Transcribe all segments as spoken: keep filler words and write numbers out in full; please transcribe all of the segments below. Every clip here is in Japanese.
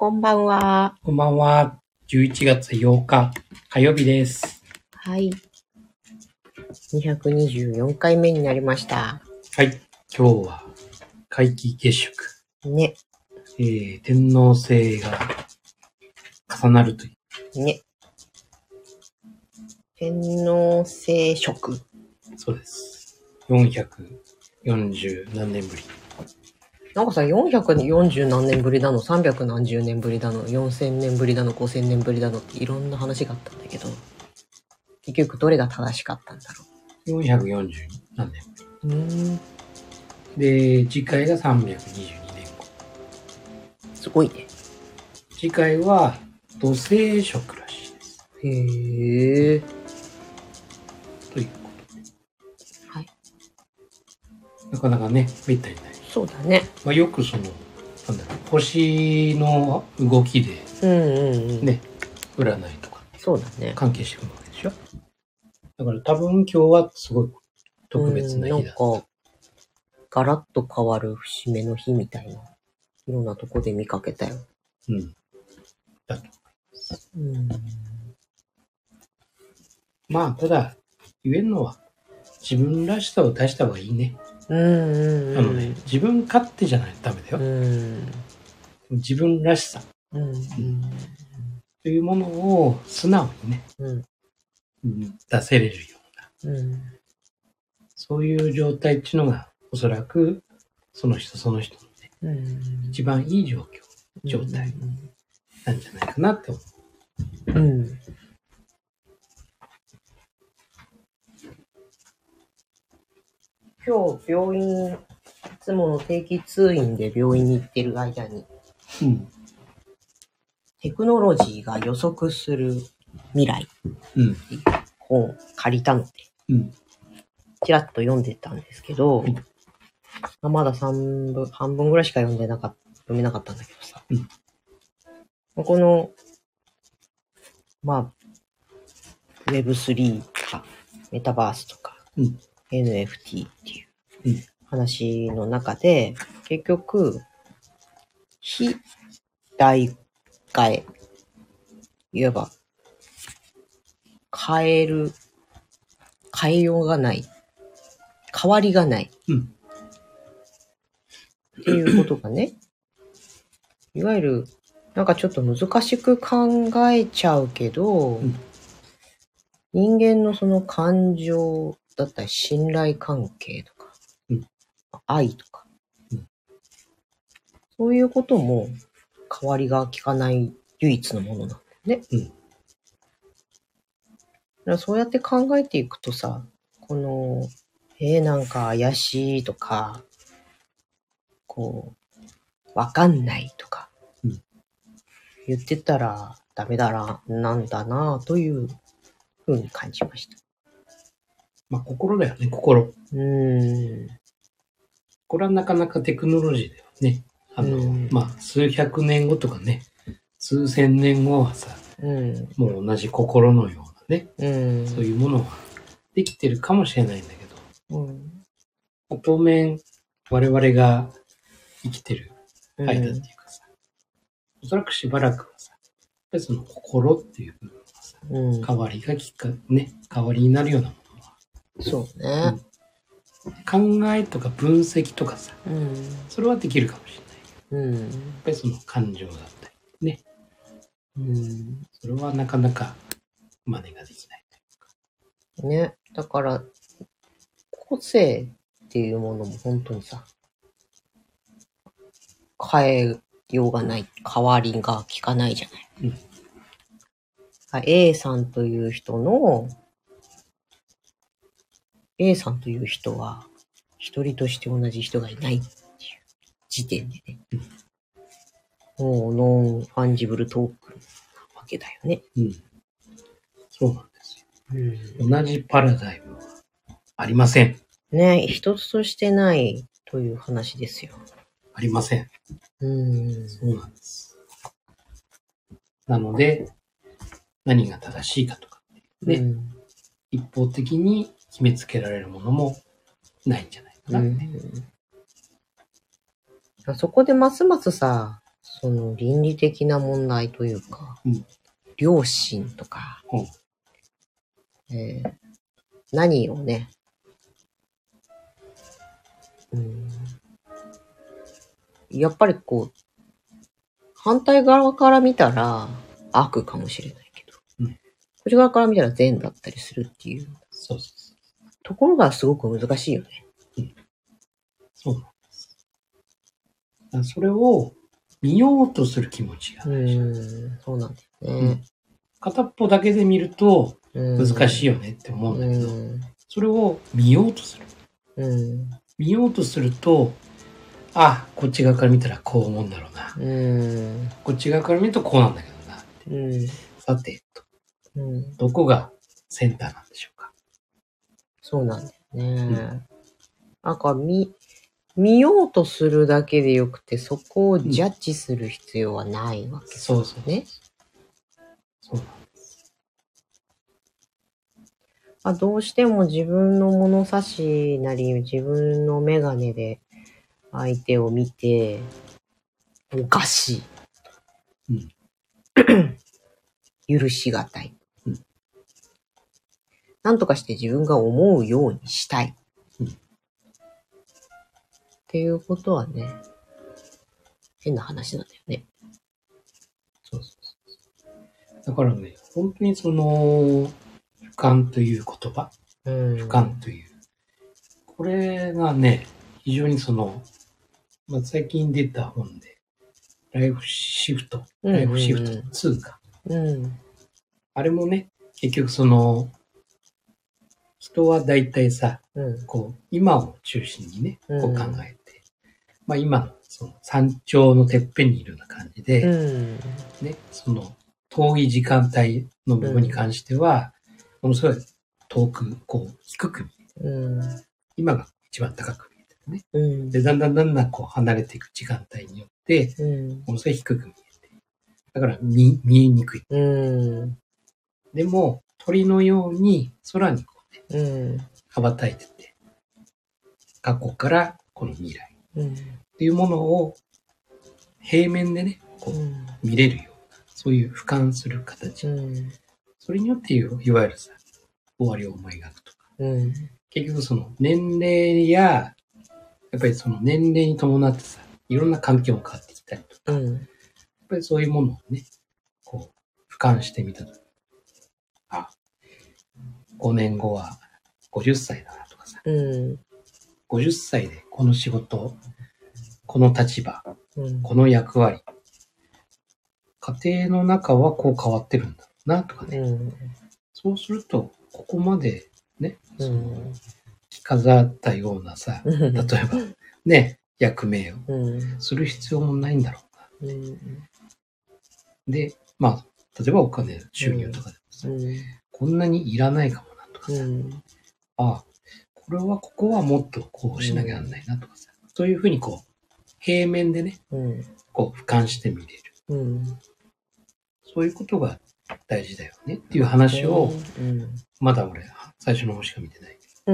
こんばんは。 こんばんは。じゅういちがつようか火曜日です。 はい。にひゃくにじゅうよんかいめになりました。 はい。今日は皆既月食。 ね。 えー、天王星が重なるという。 ね。天王星食。 そうです。よんひゃくよんじゅう何年ぶり。 なんかさ、よんひゃくよんじゅう何年ぶりだの、さんびゃく何十年ぶりだの、よんせんねんぶりだの、ごせんねんぶりだのっていろんな話があったんだけど、結局どれが正しかったんだろよんひゃくよんじゅう何年う。うーん。 で、次回がさんびゃくにじゅうにねんご。 すごいね。 次回は土星食らしいです。 へー。 ということで。 はい。 なかなかね、めったにない。 そうだね。 まあ、よくその、なんだろう、星の動きで、 うんうんうん。 ね、占いとかそうだね。 関係してくるわけでしょ。だから多分今日はすごい特別な日だった。 うん、なんか、ガラッと変わる節目の日みたいな、いろんなとこで見かけたよ。 うん。だと思います。 うん。 まあ、ただ、言えるのは、自分らしさを出した方がいいね。 うんうんうん。 あのね、自分勝手じゃないとダメだよ。 うん。 自分らしさうんうんというものを素直にね、 うんうん、出せれるような、 うん。 そういう状態っていうのが、おそらく、その人その人のね、 うん。 一番いい状況、状態なんじゃないかなって思う。 うん。今日病院、いつもの定期通院で病院に行ってる間に、 うん。 テクノロジーが予測する未来うん。 っていう本を借りたので、 うん。 ちらっと読んでたんですけど、 うんまあまだ三分、半分ぐらいしか読んでなかった、読めなかったんだけどさ。 うん、 この、まあ、ウェブスリー とか、メタバースとか、 うん、 エヌエフティー っていう話の中で、結局、非代替え、いわば、変える、変えようがない、変わりがない、 うん、 っていうことがね、いわゆる、なんかちょっと難しく考えちゃうけど、 うん、 人間のその感情だったり信頼関係とか、 うん、 愛とか、 うん、 そういうことも変わりが効かない唯一のものなんだよね。 うん、 だからそうやって考えていくとさ、この、えー、なんか怪しいとか、こう、わかんないとか、 うん、 言ってたらダメだな、なんだな、というふうに感じました。 まあ、心だよね、心。 うーん。 これはなかなかテクノロジーだよね。あの、まあ、数百年後とかね、数千年後はさ、 うん、 もう同じ心のようなね、 うん、 そういうものはできてるかもしれないんだけど、 うん、 当面、我々が生きてる間っていうかさ、おそらくしばらくはさ、やっぱりその心っていう部分はさ、 うん、 変わりがきっかね、代わりになるようなものは、 そうね、 うん、考えとか分析とかさ、 うん、 それはできるかもしれない。 うん、 やっぱりその感情だったりね、 うん、 それはなかなか真似ができないというか。 ね、だから個性っていうものも本当にさ、変えようがない、変わりが効かないじゃない。 うん、 A さんという人の A さんという人は一人として同じ人がいないっていう時点でね、うん、もうノンファンジブルトークなわけだよね。 うん、そうなんですよ。 うん、 同じパラダイムはありません。 ね、一つとしてないという話ですよ。 ありません。 うん、 そうなんです。なので、何が正しいかとかね、うん、一方的に決めつけられるものもないんじゃないかなって。 うん、そこでますますさ、 その倫理的な問題というか、 うん、 良心とか、 うん、 えー、何をね、うん、やっぱりこう、反対側から見たら悪かもしれないけど、 うん、 こっち側から見たら善だったりするっていう、 そうそうそう。 ところがすごく難しいよね。 うん、そうなんです。それを見ようとする気持ちが大事。 うん、そうなんだよね。 うん、片っぽだけで見ると難しいよねって思うんだけど、 うん、 それを見ようとする。 うん、 見ようとすると、あ、こっち側から見たらこう思うんだろうな。 うん、 こっち側から見るとこうなんだけどなって。 うん、 さて、 うん、 どこがセンターなんでしょうか。 そうなんだよね。 うん、 なんか見、見ようとするだけでよくて、そこをジャッジする必要はないわけですね。 そうそうそう。そうなんあ、どうしても自分の物差しなり、自分の眼鏡で相手を見て、おかしい。 うん、 許しがたい。 うん、 なんとかして自分が思うようにしたい。 うん、 っていうことはね、変な話なんだよね。 そうそうそう。だからね、本当にその、俯瞰という言葉、 うん、 俯瞰という。これがね、非常にその、まあ、最近出た本で、ライフシフト、 うん、 ライフシフトツーか。 うん。 あれもね、結局その、人は大体さ、 うん、 こう、今を中心にね、こう考うん、 えて、まあ今のその山頂のてっぺんにいるような感じで、 うん、 ね、その遠い時間帯の部分に関しては、ものすごい遠く、こう、低く見えて、 うん、 今が一番高く見えてるね。 うん、 で、だんだんだんだんこう離れていく時間帯によって、 うん、 ものすごい低く見えて、だから見見えにくい。 うん、 でも、鳥のように空にこうね、 うん、 羽ばたいてて、過去からこの未来うん、 っていうものを平面でね、こううん見れるような、そういう俯瞰する形。 うん、 それによっていう、いわゆるさ、終わりを思い描くとか。 うん、 結局その年齢や、やっぱりその年齢に伴ってさ、いろんな環境も変わってきたりとか、やっぱりそういうものをね、こう、俯瞰してみたとき、あ、ごねんごはごじゅっさいだなとかさ、 うん、 ごじゅっさいでこの仕事、この立場、 うん、 この役割、家庭の中はこう変わってるんだろうなとかね。 うん、 そうすると、ここまでね、 うその、 ん、 着飾ったようなさ、例えばね、役名をする必要もないんだろうな。 うん、 で、まあ、例えばお金、収入とかでもさ、 うん、 こんなにいらないかもなとかさ、 うん、 ああ、これはここはもっとこうしなきゃなんないなとかさ、そういうふうにこう、平面でね、 うん、 こう俯瞰してみれる。 うん、 そういうことが大事だよねっていう話を、 うん、 まだ俺、最初の方しか見てないけうん、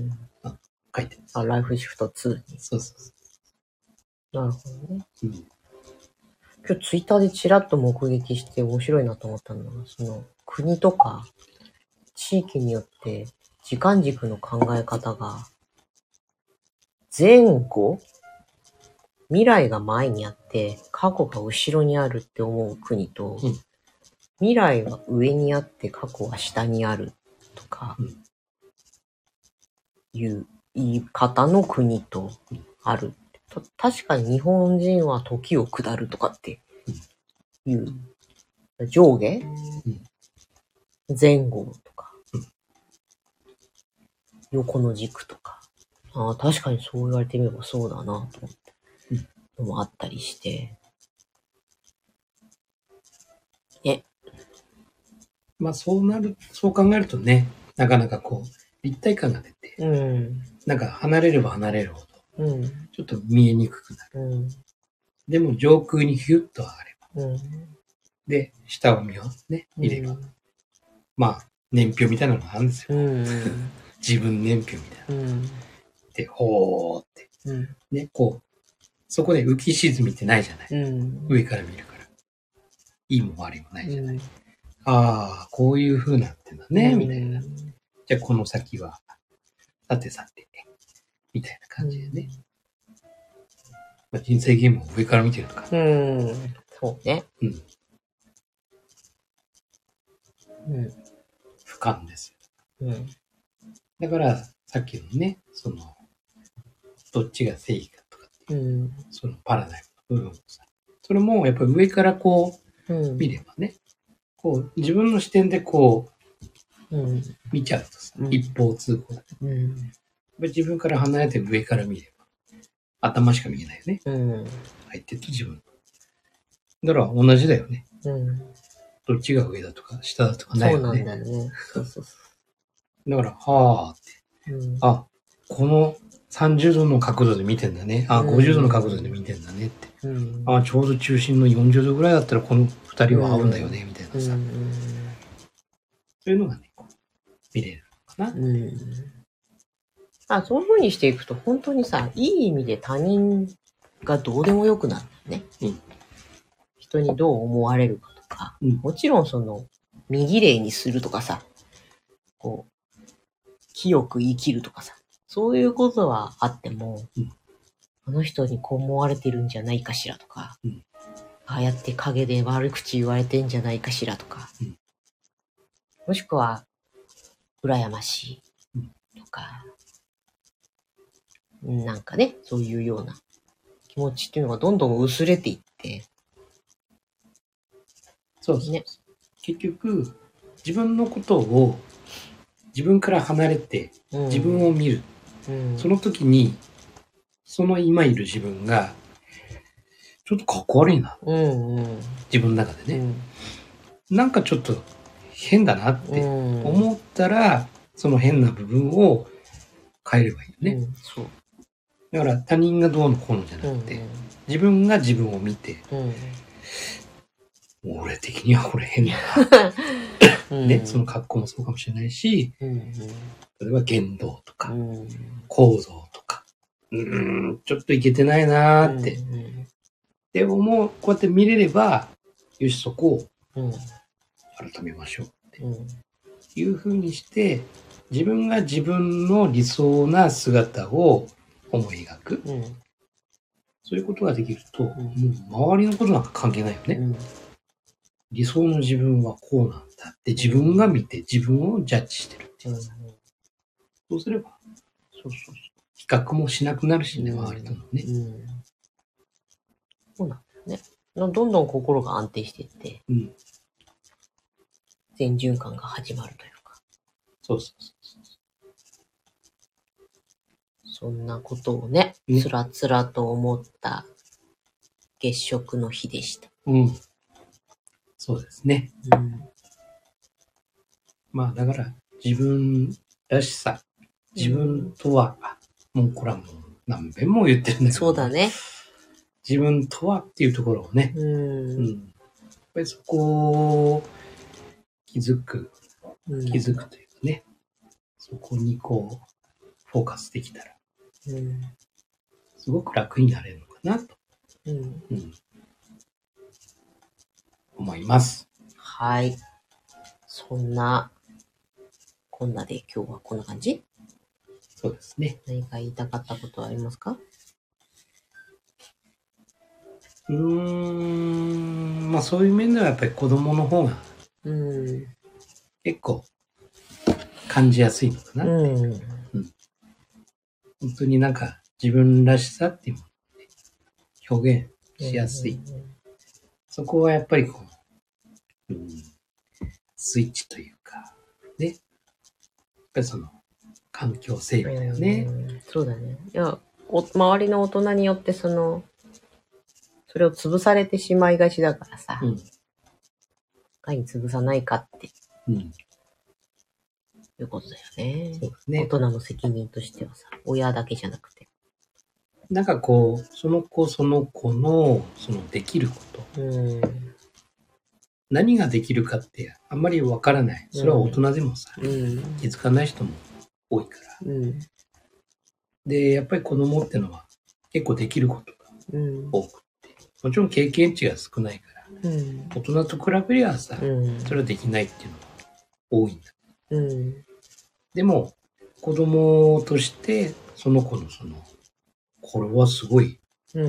ど、書いてる。 あ、ライフシフトツーに。 そうそうそなるほどね。 う。うん。 今日ツイッターでチラッと目撃して面白いなと思ったのは、その国とか地域によって時間軸の考え方が前後、未来が前にあって過去が後ろにあるって思う国と、 うん、 未来は上にあって過去は下にあるとかいう言い方の国とある。確かに日本人は時を下るとかっていう上下、前後とか、横の軸とか。ああ、確かにそう言われてみればそうだなと思ってのもあったりして。え。 まあそうなる、そう考えるとね、なかなかこう、立体感が出て、 うん。 なんか離れれば離れるほど、 うん。 ちょっと見えにくくなる。 うん。 でも上空にヒュッと上がれば、 うん。 で、下を見ようね、見れば、 うん、 まあ、年表みたいなのがあるんですよ。 うん。 自分年表みたいな。 うん。 で、ほーって、 うん。 ね、こう、 そこで浮き沈みってないじゃない。 うん。 上から見るから。いいも悪いもないじゃない。 うん、 ああ、こういう風なってんだね、みたいな。 うん、 じゃあこの先は、さてさて、みたいな感じでね。まあ、人生ゲームを上から見てるのか。 うん。そうね。 うん。 うん。 俯瞰ですよ。 うん。 だから、さっきのね、その、どっちが正義かとかっていう、 うん。 そのパラダイムの部分をさ、それもやっぱり上からこう、 うん。 見ればね、こう、自分の視点でこうん。 う、見ちゃうとさ、 うん一方通行だ。 うん。 やっぱり自分から離れて上から見れば、頭しか見えないよね。 うん。 相手と自分。だから同じだよね。 うん。 どっちが上だとか下だとかないそうなんよね。 だよね。そうそうそだから、はあって。 う。うん。 あ、このさんじゅうどの角度で見てんだね。あ、 うんごじゅうどの角度で見てんだねって。 うん。 あ、ちょうど中心のよんじゅうどぐらいだったらこのふたりは合うんだよね、みたいなさ。 うん。 そういうのがね、こう見れるのかな。 うん。あ、そういう風にしていくと、本当にさ、いい意味で他人がどうでもよくなるんだよね。 うん。 人にどう思われるかとか、 うんもちろんその、右霊にするとかさ、こう、清く生きるとかさ、そういうことはあっても、 うんあの人にこう思われてるんじゃないかしらとか、 うんああやって陰で悪口言われてんじゃないかしらとか、 うんもしくは、羨ましいとか、なんかね、そういうような気持ちっていうのがどんどん薄れていって、 そうですねね。 結局、自分のことを自分から離れてうん、 自分を見る。 うん、 その時に、その今いる自分が、ちょっとかっこ悪いな。 うんうん自分の中でね。 うんなんかちょっと変だなってうん思ったら、その変な部分を変えればいいよね。 うんそうだから他人がどうのこうのじゃなくて、 うん自分が自分を見て、 うん俺的にはこれ変だな。 うんね、その格好もそうかもしれないし、 うん例えば言動とか、 うん構造とか、うーん、ちょっといけてないなーって。 うんでももうこうやって見れれば、よし、そこをうん改めましょうってうんいう風にして、自分が自分の理想な姿を思い描く。 うんそういうことができると、 んもう周りのことなんか関係ないよね。 うん理想の自分はこうなんだって自分が見て自分をジャッジしてるっていう。そうすれば、そうそうそう。比較もしなくなるしね、 うん周りとのね。 うんそうなんだよね。どんどん心が安定していって、 うん。 全循環が始まるというか、 そうそうそう。 そんなことをね、 ねつらつらと思った月食の日でした。 うん。そうですね。 うんまあだから自分らしさ、自分とは、もうこれはもう何遍も言ってるんだけど、 そうだね。 自分とはっていうところをね、 うんうん、やっぱりそこを気づく、 うん気づくというかね、そこにこう、フォーカスできたら、 うんすごく楽になれるのかなと、 うんうん、思います。 はい。そんな、こんなで今日はこんな感じ？ そうですね。 何か言いたかったことはありますか？ うーん、まあそういう面ではやっぱり子供の方がうん。 結構感じやすいのかな。 うん。 本当になんか自分らしさっていうものをね、表現しやすい。そこはやっぱりこう、うん、スイッチというか、ね。やっぱりその環境整備だよね。 うんそうだね。いや、お周りの大人によってその、それを潰されてしまいがちだからさ、 うん。 いかに潰さないかってうん。 いうことだよね。 そうですね大。人の責任としてはさ、親だけじゃなくて。 なんかこう、その子その子の、そのできること。 うん。 何ができるかってあんまりわからない。それは大人でもさ、 うん。 気づかない人も多いから。 うん。 で、やっぱり子供ってのは結構できることがうん。 多くて。もちろん経験値が少ないから、 うん。 大人と比べりゃさ、 うん。 それはできないっていうのは多いんだ。 うん。 でも、子供として、その子のその、これはすごい、 うん。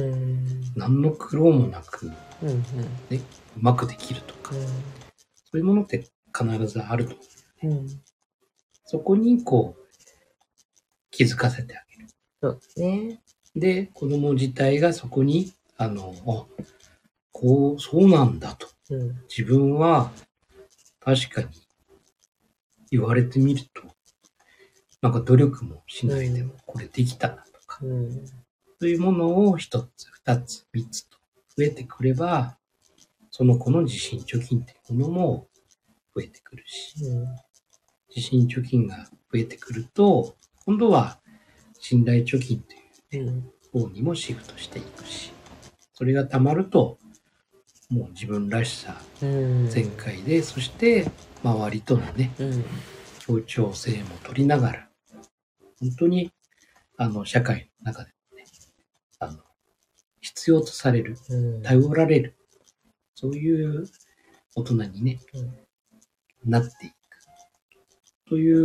何の苦労もなく、 うん。うん。 ね、うまくできるとか、そういうものって必ずあると思う。 うん。 そこにこう、気づかせてあげる。 そうですね。 で、子供自体がそこに、あの、あ、こう、そうなんだと。 うん。 自分は、確かに、言われてみると、なんか努力もしないでも、これできたなとか、 うん。 そういうものを一つ、二つ、三つと増えてくれば、その子の自信貯金っていうものも増えてくるし、 うん。 自信貯金が増えてくると、今度は信頼貯金という方にもシフトしていくし、それが溜まると、もう自分らしさ全開で、そして周りとのね、 うん、 協調性も取りながら、本当にあの社会の中でもね、あの必要とされる、頼られる、そういう大人にね、うん、なっていく。という、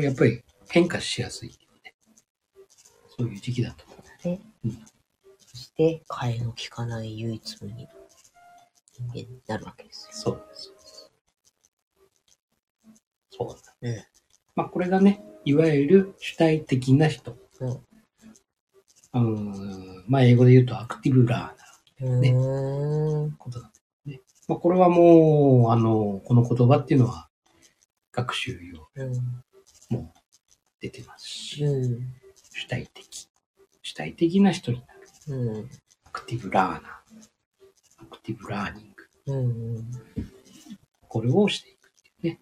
やっぱり変化しやすい、ね、そういう時期だと思う。ね、うん、 そして、替えの利かない唯一無二の人間になるわけですよ。 そうです。そうだ。 うん。 まあこれがね、いわゆる主体的な人。うん。うん、まあ英語で言うとアクティブラーナー、ね。うーん。ことなんですね。まあこれはもう、あの、この言葉っていうのは学習用、うん、もう出てますし、うん、主体的。主体的な人になる。うん、アクティブラーナー。アクティブラーニング。うんうん、これをしていくっていうね。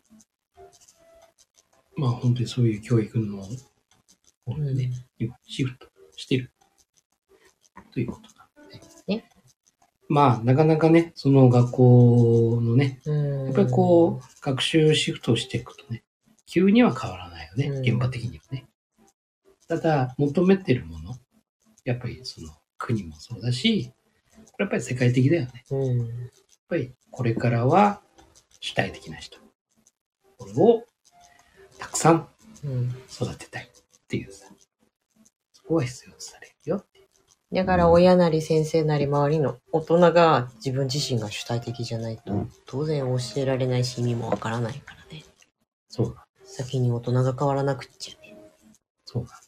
まあ本当にそういう教育の方にね、うん、今シフトしてるということなんで、ね。まあなかなかね、その学校のね、やっぱりこう学習シフトしていくとね、急には変わらないよね、現場的にはね。ただ求めてるもの、やっぱりその国もそうだし、これやっぱり世界的だよね。うん、やっぱりこれからは主体的な人。これをたくさん育てたいっていうさ、そこは必要とされるよっていう。 だから親なり先生なり周りの大人が自分自身が主体的じゃないと、当然教えられないし意味もわからないからね。 そうなんです。 先に大人が変わらなくっちゃね。 そうなんです。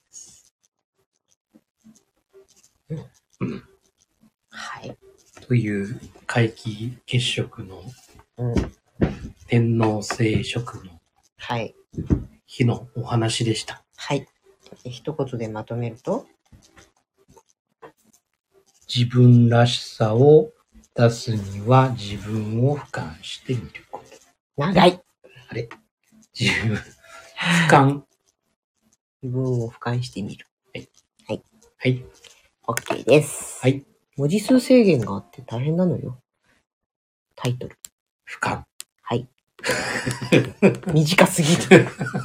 うん。うん、はい。という皆既月食の、うん、天王星食の日のお話でした。 はい。一言でまとめると、 自分らしさを出すには自分を俯瞰してみること。 長い。 あれ自分、俯瞰。 自分を俯瞰してみる。 はい。 はい。 はい。 OK です。 はい。 文字数制限があって大変なのよ。タイトル。 俯瞰。 はい。短すぎる。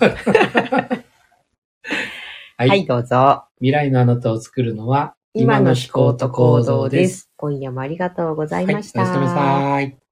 はい、はい、どうぞ。 未来のあなたを作るのは、 今の思考と行動です。今夜もありがとうございました。 はい、おやすみなさい。